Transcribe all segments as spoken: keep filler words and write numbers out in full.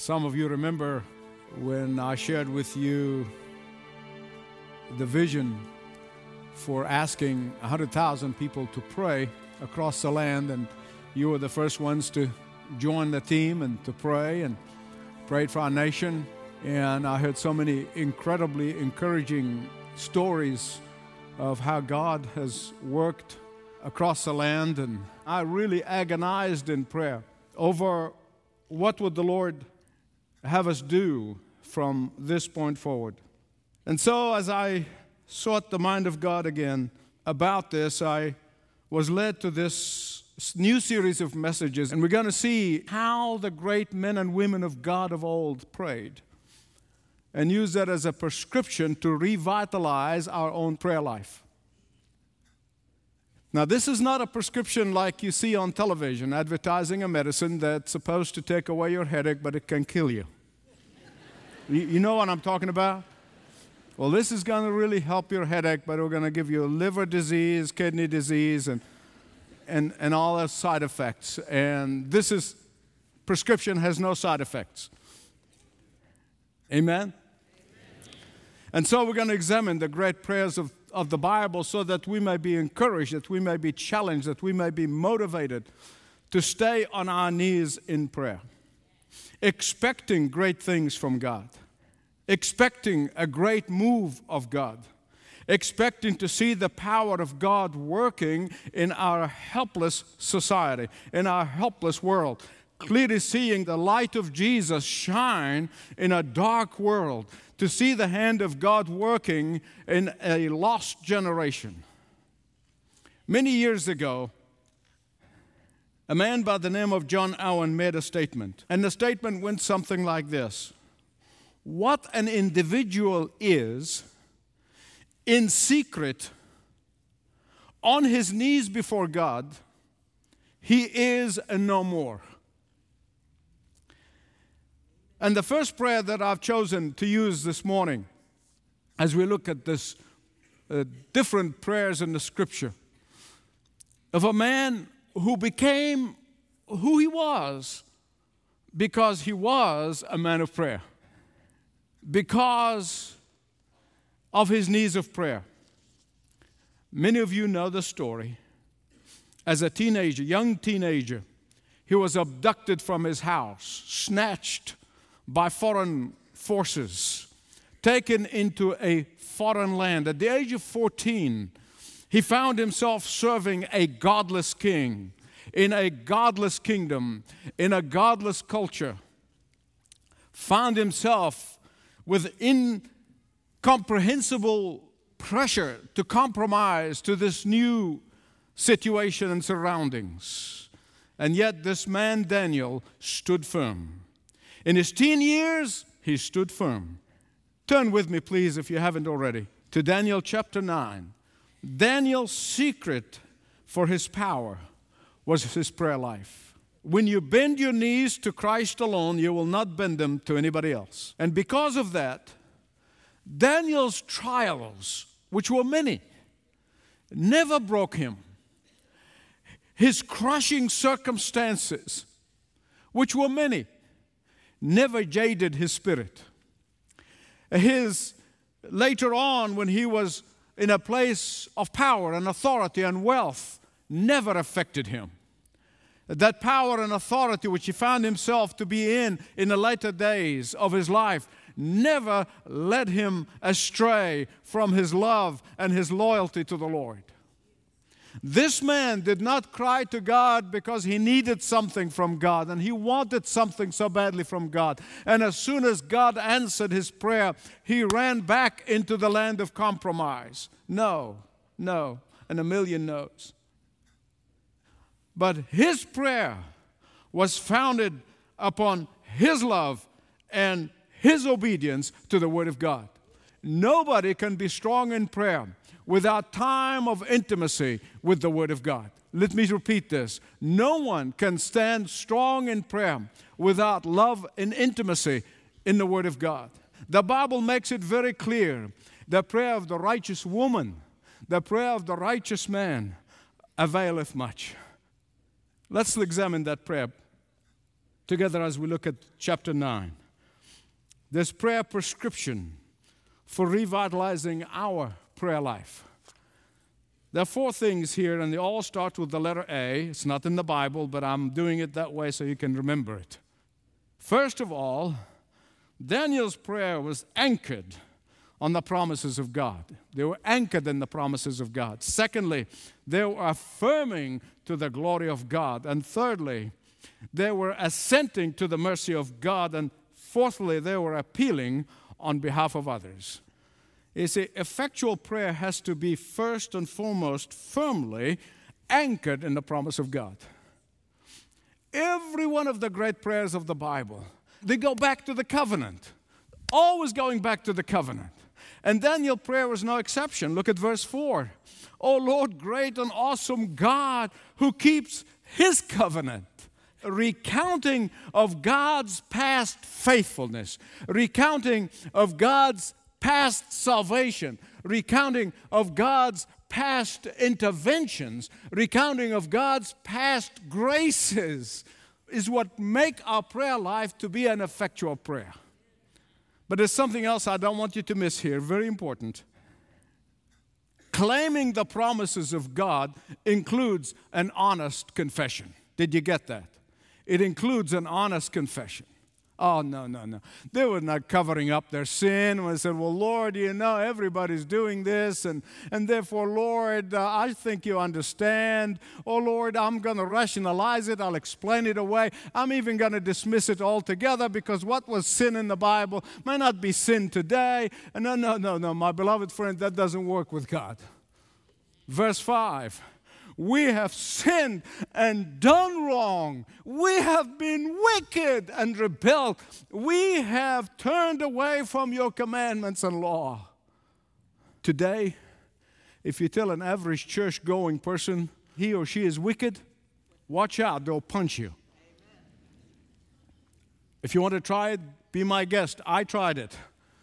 Some of you remember when I shared with you the vision for asking one hundred thousand people to pray across the land, and you were the first ones to join the team and to pray and prayed for our nation. And I heard so many incredibly encouraging stories of how God has worked across the land, and I really agonized in prayer over what would the Lord have us do from this point forward. And so as I sought the mind of God again about this, I was led to this new series of messages, and we're going to see how the great men and women of God of old prayed and use that as a prescription to revitalize our own prayer life. Now, this is not a prescription like you see on television, advertising a medicine that's supposed to take away your headache, but it can kill you. You know what I'm talking about? Well, this is going to really help your headache, but we're going to give you liver disease, kidney disease, and and and all the side effects. And this is, prescription has no side effects. Amen? Amen. And so we're going to examine the great prayers of, of the Bible so that we may be encouraged, that we may be challenged, that we may be motivated to stay on our knees in prayer, expecting great things from God, expecting a great move of God, expecting to see the power of God working in our helpless society, in our helpless world, clearly seeing the light of Jesus shine in a dark world, to see the hand of God working in a lost generation. Many years ago, a man by the name of John Owen made a statement, and the statement went something like this: what an individual is in secret, on his knees before God, he is no more. And the first prayer that I've chosen to use this morning, as we look at this uh, different prayers in the Scripture, of a man who became who he was because he was a man of prayer, because of his needs of prayer. Many of you know the story. As a teenager, young teenager, he was abducted from his house, snatched by foreign forces, taken into a foreign land. At the age of fourteen, he found himself serving a godless king in a godless kingdom, in a godless culture. Found himself with incomprehensible pressure to compromise to this new situation and surroundings. And yet this man, Daniel, stood firm. In his teen years, he stood firm. Turn with me, please, if you haven't already, to Daniel chapter nine. Daniel's secret for his power was his prayer life. When you bend your knees to Christ alone, you will not bend them to anybody else. And because of that, Daniel's trials, which were many, never broke him. His crushing circumstances, which were many, never jaded his spirit. His, later on, when he was in a place of power and authority and wealth, never affected him. That power and authority which he found himself to be in in the later days of his life never led him astray from his love and his loyalty to the Lord. This man did not cry to God because he needed something from God and he wanted something so badly from God. And as soon as God answered his prayer, he ran back into the land of compromise. No, no, and a million no's. But his prayer was founded upon his love and his obedience to the Word of God. Nobody can be strong in prayer without time of intimacy with the Word of God. Let me repeat this. No one can stand strong in prayer without love and intimacy in the Word of God. The Bible makes it very clear. The prayer of the righteous woman, the prayer of the righteous man availeth much. Let's examine that prayer. together as we look at chapter nine. This prayer prescription for revitalizing our prayer life. There are four things here, and they all start with the letter A. It's not in the Bible, but I'm doing it that way so you can remember it. First of all, Daniel's prayer was anchored on the promises of God. They were anchored in the promises of God. Secondly, they were affirming to the glory of God. And thirdly, they were assenting to the mercy of God. And fourthly, they were appealing on behalf of others. You see, effectual prayer has to be first and foremost firmly anchored in the promise of God. Every one of the great prayers of the Bible, they go back to the covenant. Always going back to the covenant. And Daniel's prayer was no exception. Look at verse four. O Lord, great and awesome God who keeps His covenant. A recounting of God's past faithfulness. Recounting of God's past salvation. Recounting of God's past interventions. Recounting of God's past graces is what make our prayer life to be an effectual prayer. But there's something else I don't want you to miss here, very important. Claiming the promises of God includes an honest confession. Did you get that? It includes an honest confession. Oh, no, no, no. They were not covering up their sin. When they said, well, Lord, you know, everybody's doing this, and, and therefore, Lord, uh, I think you understand. Oh, Lord, I'm going to rationalize it. I'll explain it away. I'm even going to dismiss it altogether because what was sin in the Bible may not be sin today. And no, no, no, no, my beloved friend, that doesn't work with God. Verse five. We have sinned and done wrong. We have been wicked and rebelled. We have turned away from your commandments and law. Today, if you tell an average church-going person he or she is wicked, watch out, they'll punch you. If you want to try it, be my guest. I tried it.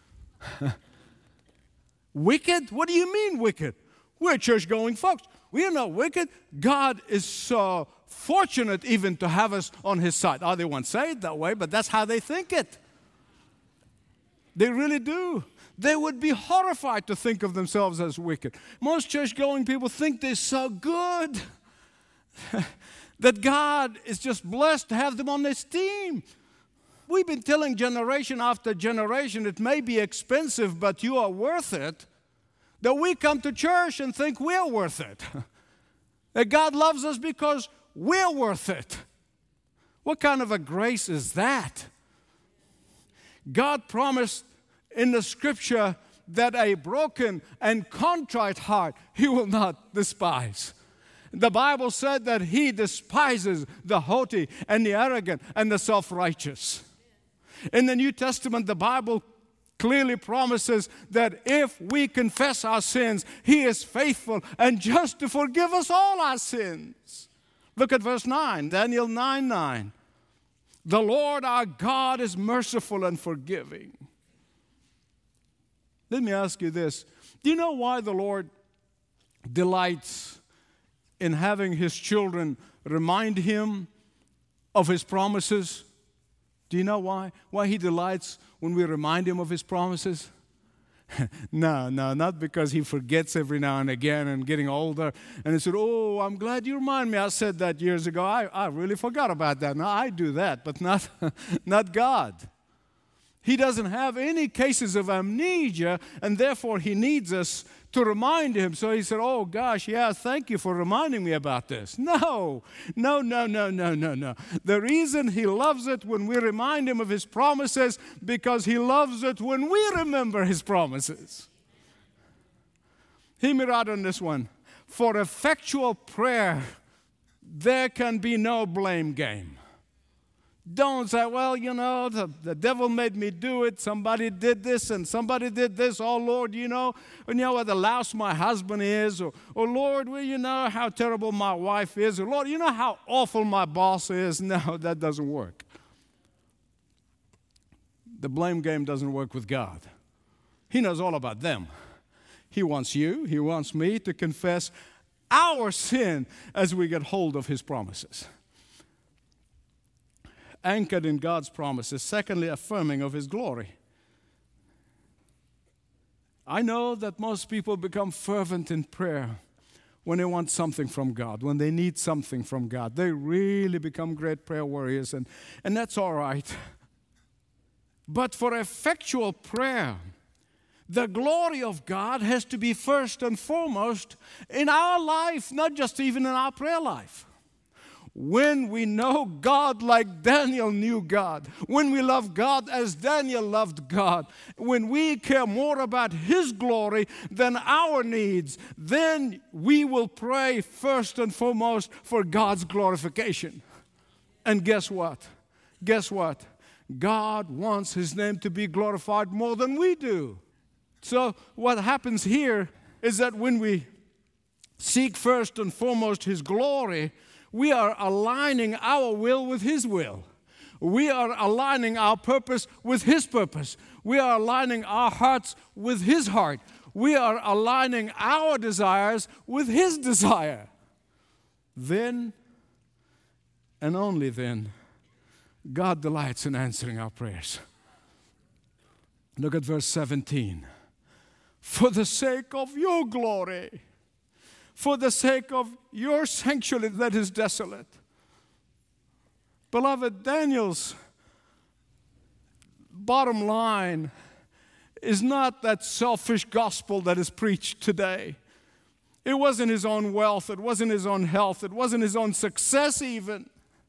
Wicked? What do you mean wicked? We're church-going folks. We are not wicked. God is so fortunate even to have us on His side. Oh, they won't say it that way, but that's how they think it. They really do. They would be horrified to think of themselves as wicked. Most church-going people think they're so good that God is just blessed to have them on His team. We've been telling generation after generation, it may be expensive, but you are worth it. That we come to church and think we're worth it. That God loves us because we're worth it. What kind of a grace is that? God promised in the Scripture that a broken and contrite heart He will not despise. The Bible said that He despises the haughty and the arrogant and the self-righteous. In the New Testament, the Bible clearly promises that if we confess our sins, He is faithful and just to forgive us all our sins. Look at verse nine, Daniel nine nine. The Lord our God is merciful and forgiving. Let me ask you this. Do you know why the Lord delights in having His children remind Him of His promises? Do you know why? Why He delights when we remind Him of His promises? no, no, not because He forgets every now and again and getting older. And He said, oh, I'm glad you remind me. I said that years ago. I, I really forgot about that. Now, I do that, but not, not God. He doesn't have any cases of amnesia, and therefore He needs us to remind Him. So He said, oh gosh, yeah, thank you for reminding me about this. No, no, no, no, no, no, no. The reason He loves it when we remind Him of His promises, because He loves it when we remember His promises. Hear me right on this one. For effectual prayer, there can be no blame game. Don't say, well, you know, the, the devil made me do it. Somebody did this and somebody did this. Oh, Lord, you know, you know what the louse my husband is. Or, or, Lord, well, you know how terrible my wife is. Or, Lord, you know how awful my boss is. No, that doesn't work. The blame game doesn't work with God. He knows all about them. He wants you, He wants me to confess our sin as we get hold of His promises. anchored in God's promises. Secondly, affirming of His glory. I know that most people become fervent in prayer when they want something from God, when they need something from God. They really become great prayer warriors, and, and that's all right. But for effectual prayer, the glory of God has to be first and foremost in our life, not just even in our prayer life. When we know God like Daniel knew God, when we love God as Daniel loved God, when we care more about His glory than our needs, then we will pray first and foremost for God's glorification. And guess what? Guess what? God wants His name to be glorified more than we do. So what happens here is that when we seek first and foremost His glory, we are aligning our will with His will. We are aligning our purpose with His purpose. We are aligning our hearts with His heart. We are aligning our desires with His desire. Then, and only then, God delights in answering our prayers. Look at verse seventeen. For the sake of your glory, for the sake of your sanctuary that is desolate. Beloved, Daniel's bottom line is not that selfish gospel that is preached today. It wasn't his own wealth, it wasn't his own health, it wasn't his own success even.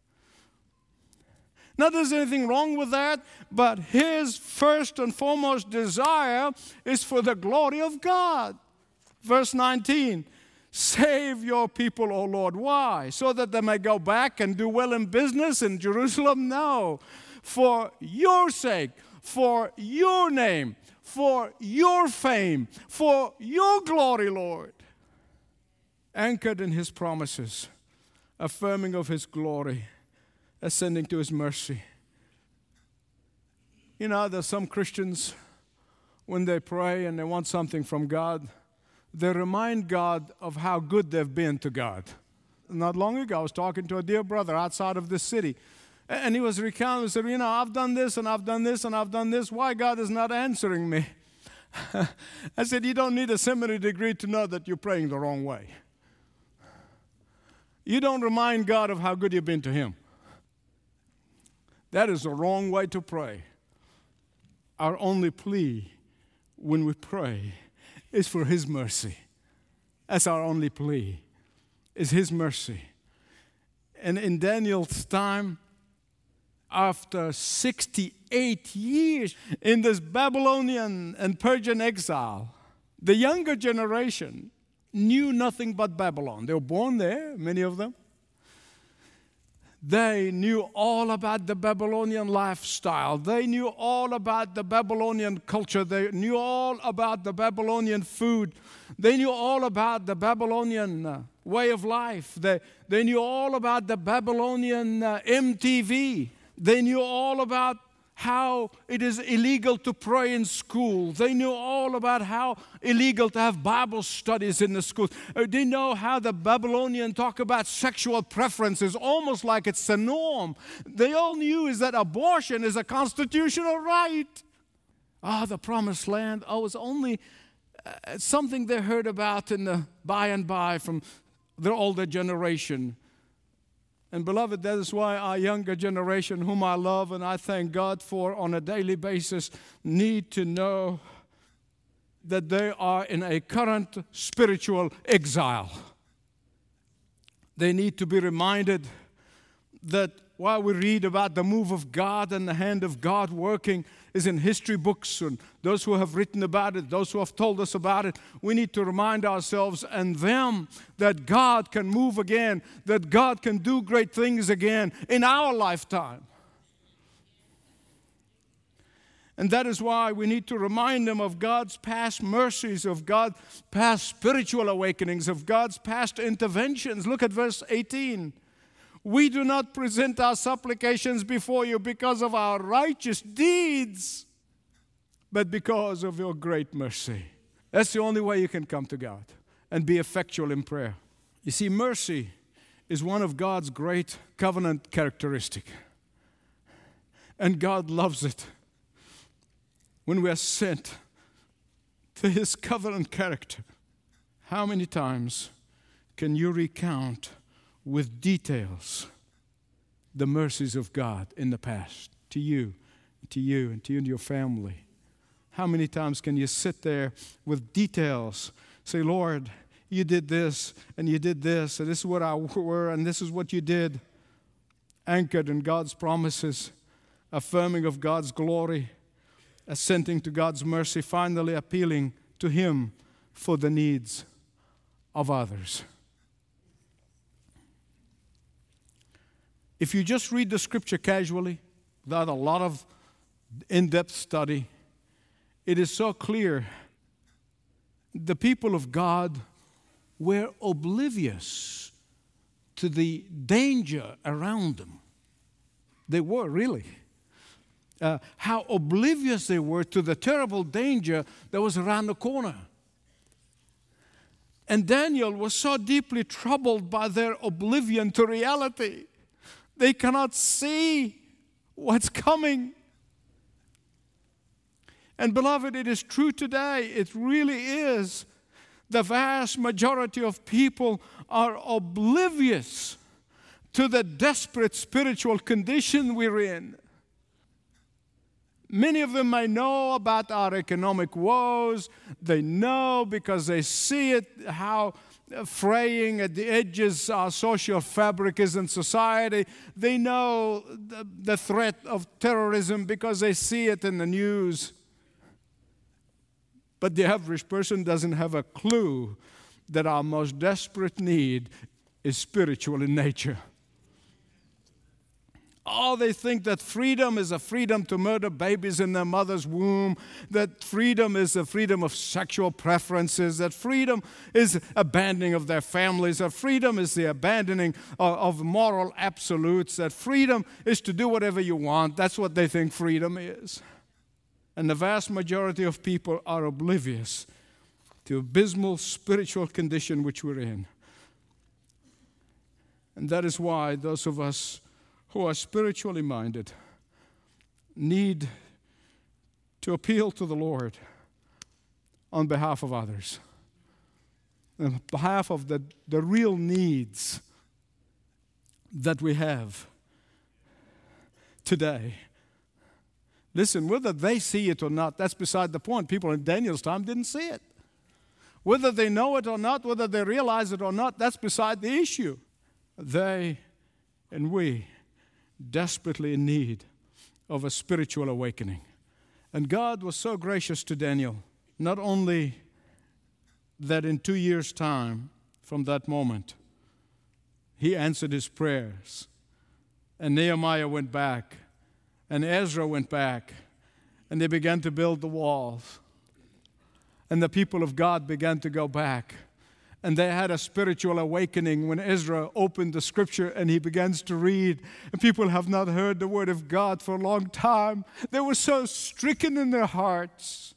Not that there's anything wrong with that, but his first and foremost desire is for the glory of God. Verse nineteen, save your people, O Lord. Why? So that they may go back and do well in business in Jerusalem? No. For your sake, for your name, for your fame, for your glory, Lord. Anchored in His promises, affirming of His glory, ascending to His mercy. You know, there's some Christians, when they pray and they want something from God, they remind God of how good they've been to God. Not long ago, I was talking to a dear brother outside of this city, and he was recounting, he said, you know, I've done this, and I've done this, and I've done this. Why God is not answering me? I said, you don't need a seminary degree to know that you're praying the wrong way. You don't remind God of how good you've been to Him. That is the wrong way to pray. Our only plea when we pray is for His mercy. That's our only plea, is His mercy. And in Daniel's time, after sixty-eight years in this Babylonian and Persian exile, the younger generation knew nothing but Babylon. They were born there, many of them. They knew all about the Babylonian lifestyle. They knew all about the Babylonian culture. They knew all about the Babylonian food. They knew all about the Babylonian uh, way of life. They, they knew all about the Babylonian uh, M T V. They knew all about how it is illegal to pray in school. They knew all about how illegal to have Bible studies in the schools. They know how the Babylonians talk about sexual preferences, almost like it's the norm. They all knew is that abortion is a constitutional right. Ah, oh, the promised land. Oh, it's only uh, something they heard about in the by and by from their older generation. And beloved, that is why our younger generation, whom I love and I thank God for on a daily basis, need to know that they are in a current spiritual exile. They need to be reminded that while we read about the move of God and the hand of God working is in history books, and those who have written about it, those who have told us about it, we need to remind ourselves and them that God can move again, that God can do great things again in our lifetime. And that is why we need to remind them of God's past mercies, of God's past spiritual awakenings, of God's past interventions. Look at verse eighteen. We do not present our supplications before you because of our righteous deeds, but because of your great mercy. That's the only way you can come to God and be effectual in prayer. You see, mercy is one of God's great covenant characteristics. And God loves it when we are sent to His covenant character. How many times can you recount with details the mercies of God in the past to you, to you, and to you and your family? How many times can you sit there with details, say, Lord, you did this, and you did this, and this is what I were, and this is what you did, anchored in God's promises, affirming of God's glory, assenting to God's mercy, finally appealing to Him for the needs of others. If you just read the Scripture casually, without a lot of in-depth study, it is so clear the people of God were oblivious to the danger around them. They were, really. Uh, how oblivious they were to the terrible danger that was around the corner. And Daniel was so deeply troubled by their oblivion to reality. They cannot see what's coming. And beloved, it is true today. It really is. The vast majority of people are oblivious to the desperate spiritual condition we're in. Many of them may know about our economic woes. They know because they see it, how fraying at the edges our social fabric is in society. They know the, the threat of terrorism because they see it in the news. But the average person doesn't have a clue that our most desperate need is spiritual in nature. Oh, they think that freedom is a freedom to murder babies in their mother's womb, that freedom is a freedom of sexual preferences, that freedom is abandoning of their families, that freedom is the abandoning of, of moral absolutes, that freedom is to do whatever you want. That's what they think freedom is. And the vast majority of people are oblivious to abysmal spiritual condition which we're in. And that is why those of us who are spiritually minded need to appeal to the Lord on behalf of others, on behalf of the, the real needs that we have today. Listen, whether they see it or not, that's beside the point. People in Daniel's time didn't see it. Whether they know it or not, whether they realize it or not, that's beside the issue. They and we desperately in need of a spiritual awakening. And God was so gracious to Daniel, not only that in two years' time from that moment, he answered his prayers, and Nehemiah went back, and Ezra went back, and they began to build the walls. And the people of God began to go back. And they had a spiritual awakening when Ezra opened the Scripture and he begins to read. And people have not heard the Word of God for a long time. They were so stricken in their hearts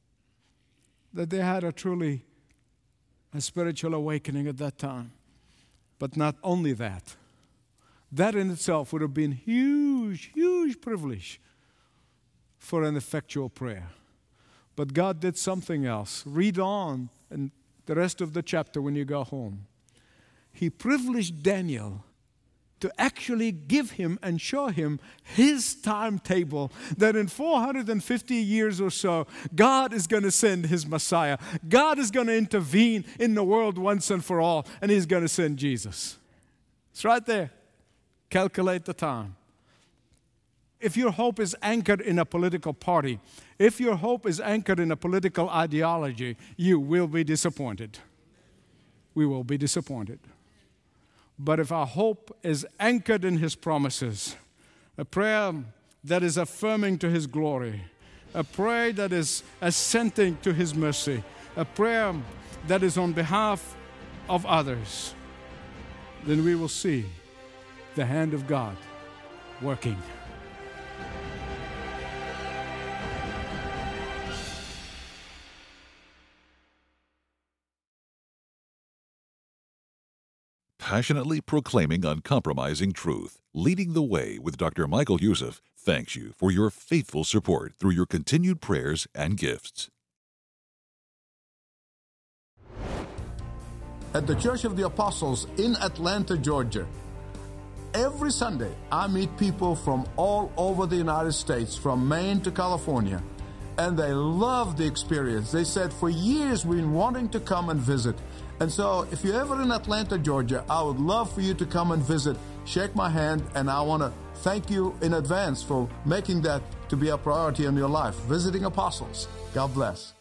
that they had a truly a spiritual awakening at that time. But not only that. That in itself would have been huge, huge privilege for an effectual prayer. But God did something else. Read on and the rest of the chapter when you go home. He privileged Daniel to actually give him and show him his timetable that in four hundred fifty years or so, God is going to send His Messiah. God is going to intervene in the world once and for all, and He's going to send Jesus. It's right there. Calculate the time. If your hope is anchored in a political party, if your hope is anchored in a political ideology, you will be disappointed. We will be disappointed. But if our hope is anchored in His promises, a prayer that is affirming to His glory, a prayer that is assenting to His mercy, a prayer that is on behalf of others, then we will see the hand of God working. passionately proclaiming uncompromising truth. Leading the Way with Doctor Michael Youssef thanks you for your faithful support through your continued prayers and gifts. At the Church of the Apostles in Atlanta, Georgia, every Sunday I meet people from all over the United States, from Maine to California, and they love the experience. They said, for years we've been wanting to come and visit. And so if you're ever in Atlanta, Georgia, I would love for you to come and visit. Shake my hand, and I want to thank you in advance for making that to be a priority in your life. Visiting Apostles. God bless.